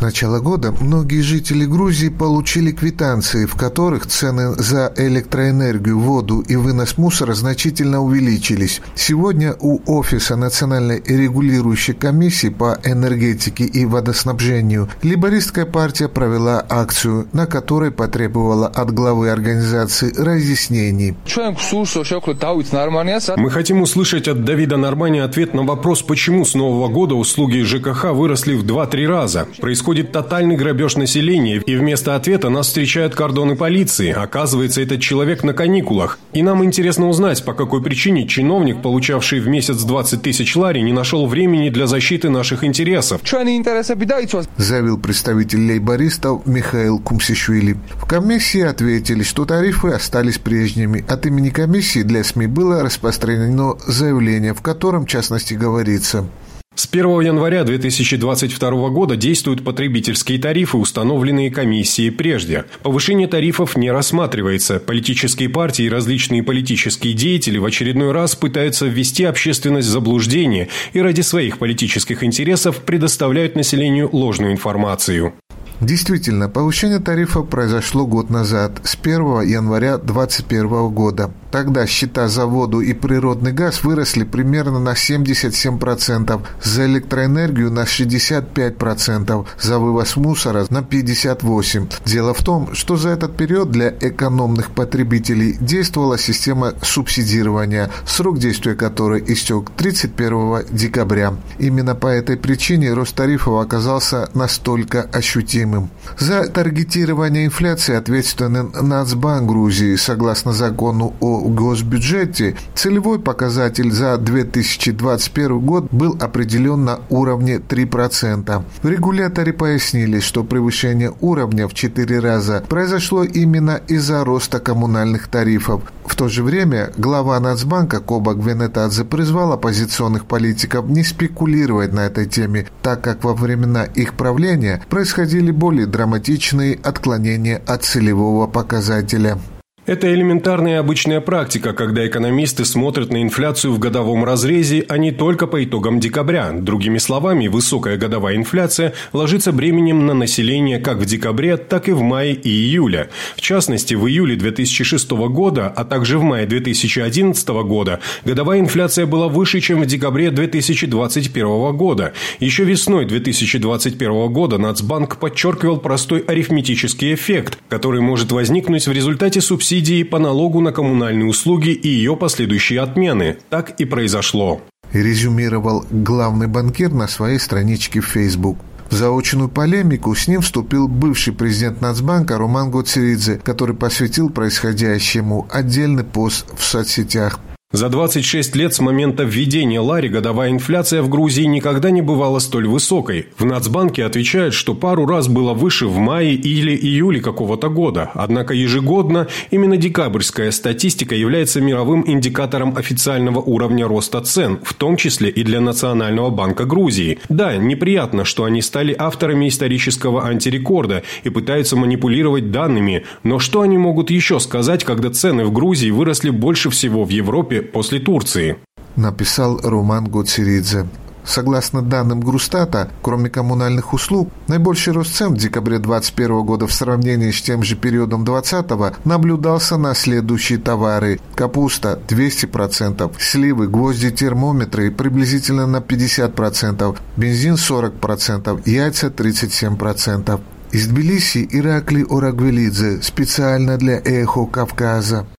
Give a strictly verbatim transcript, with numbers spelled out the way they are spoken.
начала года многие жители Грузии получили квитанции, в которых цены за электроэнергию, воду и вынос мусора значительно увеличились. Сегодня у Офиса Национальной регулирующей комиссии по энергетике и водоснабжению лейбористская партия провела акцию, на которой потребовала от главы организации разъяснений. Мы хотим услышать от Давида Нормани ответ на вопрос, почему с нового года услуги ЖКХ выросли в два-три раза. Происходит тотальный грабеж населения, и вместо ответа нас встречают кордоны полиции. Оказывается, этот человек на каникулах. И нам интересно узнать, по какой причине чиновник, получавший в месяц двадцать тысяч лари, не нашел времени для защиты наших интересов. Заявил представитель лейбористов Михаил Кумсишвили. В комиссии ответили, что тарифы остались прежними. От имени комиссии для СМИ было распространено заявление, в котором, в частности, говорится: с первого января две тысячи двадцать второго года действуют потребительские тарифы, установленные комиссией прежде. Повышение тарифов не рассматривается. Политические партии и различные политические деятели в очередной раз пытаются ввести общественность в заблуждение и ради своих политических интересов предоставляют населению ложную информацию. Действительно, повышение тарифов произошло год назад, с первого января две тысячи двадцать первого года. Тогда счета за воду и природный газ выросли примерно на семьдесят семь процентов, за электроэнергию на шестьдесят пять процентов, за вывоз мусора на пятьдесят восемь процентов. Дело в том, что за этот период для экономных потребителей действовала система субсидирования, срок действия которой истек тридцать первого декабря. Именно по этой причине рост тарифов оказался настолько ощутимым. За таргетирование инфляции ответственен Нацбанк Грузии. Согласно закону о госбюджете, целевой показатель за две тысячи двадцать первый год был определен на уровне три процента. В регуляторе пояснили, что превышение уровня в четыре раза произошло именно из-за роста коммунальных тарифов. В то же время глава Нацбанка Коба Гвенетадзе призвал оппозиционных политиков не спекулировать на этой теме, так как во времена их правления происходили более драматичные отклонения от целевого показателя. Это элементарная и обычная практика, когда экономисты смотрят на инфляцию в годовом разрезе, а не только по итогам декабря. Другими словами, высокая годовая инфляция ложится бременем на население как в декабре, так и в мае и июле. В частности, в июле две тысячи шестого года, а также в мае две тысячи одиннадцатого года годовая инфляция была выше, чем в декабре две тысячи двадцать первого года. Еще весной две тысячи двадцать первого года Нацбанк подчеркивал простой арифметический эффект, который может возникнуть в результате субсидий по налогу на коммунальные услуги и ее последующие отмены. Так и произошло. Резюмировал главный банкир на своей страничке в Facebook. В заочную полемику с ним вступил бывший президент Нацбанка Роман Гоцеридзе, который посвятил происходящему отдельный пост в соцсетях. За двадцать шесть лет с момента введения лари годовая инфляция в Грузии никогда не бывала столь высокой. В Нацбанке отвечают, что пару раз было выше в мае или июле какого-то года. Однако ежегодно именно декабрьская статистика является мировым индикатором официального уровня роста цен, в том числе и для Национального банка Грузии. Да, неприятно, что они стали авторами исторического антирекорда и пытаются манипулировать данными, но что они могут еще сказать, когда цены в Грузии выросли больше всего в Европе после Турции? Написал Роман Гоцеридзе. Согласно данным Грустата, кроме коммунальных услуг, наибольший рост цен в декабре двадцать первого года в сравнении с тем же периодом двадцатого наблюдался на следующие товары: капуста двести процентов, сливы, гвозди, термометры приблизительно на пятьдесят процентов, бензин сорок процентов, яйца тридцать семь процентов. Из Тбилиси Ираклий Орагвелидзе специально для Эхо Кавказа.